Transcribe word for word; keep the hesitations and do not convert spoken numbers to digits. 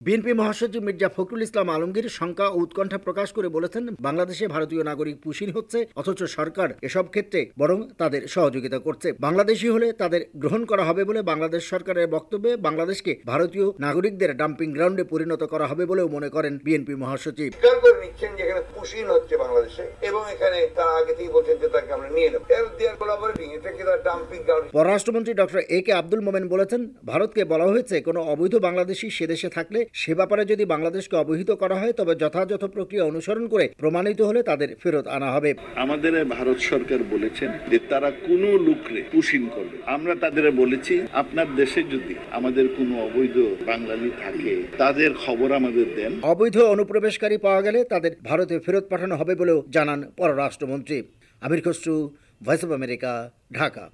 BNP মহাসচিব মির্জা ফখরুল ইসলাম আলমগীর শঙ্কা ও উৎকণ্ঠা প্রকাশ করে বলেছেন, বাংলাদেশে ভারতীয় নাগরিক পুষিন হচ্ছে, অথচ সরকার এসব ক্ষেত্রে বরং তাদের সহযোগিতা করছে। বাংলাদেশি হলে তাদের গ্রহণ করা হবে বলে বাংলাদেশ সরকারের বক্তব্যে বাংলাদেশকে ভারতীয় নাগরিকদের ডাম্পিং গ্রাউন্ডে পরিণত করা হবে বলেও মনে করেন বিএনপি মহাসচিব। স্বীকার করে নিচ্ছেন যে এখানে পুষিন হচ্ছে বাংলাদেশে, এবং এখানে তারা আগে থেকে বলছেন যে তাকে আমরা নিয়ে নেব। এটাকে তারা ডাম্পিং গ্রাউন্ড। পররাষ্ট্রমন্ত্রী doctor A K Abdul Momen বলেছেন, ভারতকে বলা হয়েছে কোনো অবৈধ বাংলাদেশি সে দেশে থাকলে সে ব্যাপারে যদি বাংলাদেশকে অবহিত করা হয় তবে যথাযথ প্রক্রিয়া অনুসরণ করে প্রমাণিত হলে তাদের ফেরত আনা হবে। আমাদের ভারত সরকার বলেছেন যে তারা কোনো লোকরে পুষিন করবে। আমরা তাদের বলেছি, আপনার দেশে যদি আমাদের কোনো অবৈধ বাঙালি থাকে তাদের খবর আমাদের দেন। অবৈধ অনুপ্রবেশকারী পাওয়া গেলে তাদের ভারতে ফেরত পাঠানো হবে বলেও জানান পররাষ্ট্রমন্ত্রী। Amir Khasru, voice of America, Dhaka.